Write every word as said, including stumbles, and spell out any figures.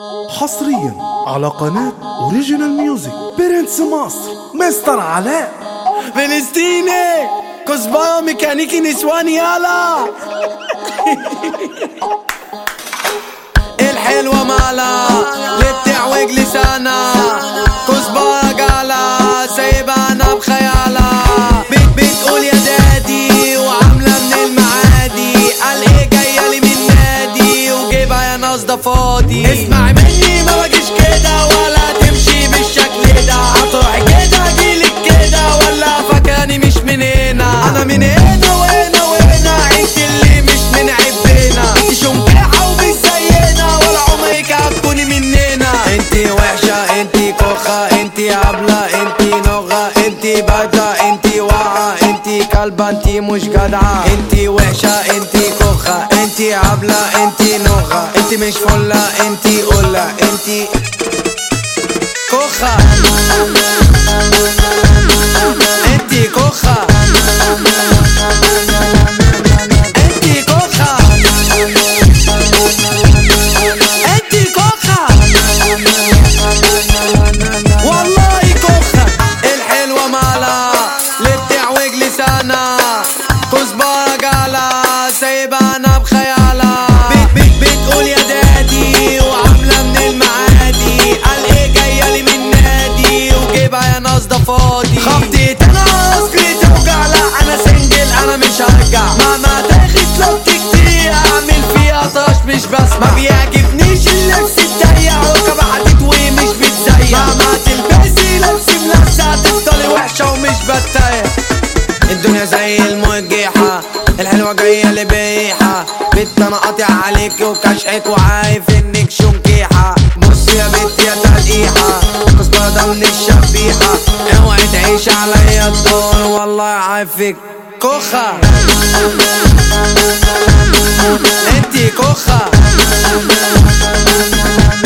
حصريا على قناة اوريجينال ميوزك. برنس مصر مستر علاء فلسطيني كزبرة ميكانيكي نسواني يالا. الحلوة مالا اللي بتعوج لسانا، كزبرة جالا سايبة انا بخيالها. بتقول يا دادي وعاملة من المعادي، قال ايه جاية لي من نادي وجيبها يا ناصدة فاضي. اسمعي مني ما باجيش كده ولا تمشي بالشكل ده، هتروحي كده اجيلك كده ولا فاكراني مش من هنا. انا من هنا وهنا وهنا، انت اللي مش من عبنا. انت شمكحة ومش زينا ولا عمرك هتكوني مننا. انت وحشة انت كوخة انت هبلة انت نوغة انت باردة انت واعة انت كلبة انت مش جدعة. انت وحشة انت كوخة انت هبلة انت نوغة انت مش فلة انت قلة انت كوخة انت كوخة انت كوخة انت كوخة والله كوخة. الحلوة مالا اللي بتعوج لسانا، كزبرة جالا سايبة انا بخيالها. بتقول يا دادي وعاملة من المعادي، قال ايه جاية لي من نادي وجيبها يا ناصدة فاضي. خبطت انا اصلي توجع، لا انا سنجل انا مش هرجع. مهما تاخد لبت كتير اعمل فيها طرش مش بس. ما بيعجبنيش اللبس الضيق ركب عديد ومش بتزيق. مهما تلبسي لبس ملسع هتفضلي وحشة ومش بتضايق. الدنيا زي المرجحة الحلوة جاية اللي بريحة. بنت انا قاطع عليك وكشحك وعارف انك شنكيحة. بص يا بنت يا تلقيحة، كزبرة ده من الشبيحة. اوعي تعيش عليا الدور والله عارفك كوخة انتي كوخة.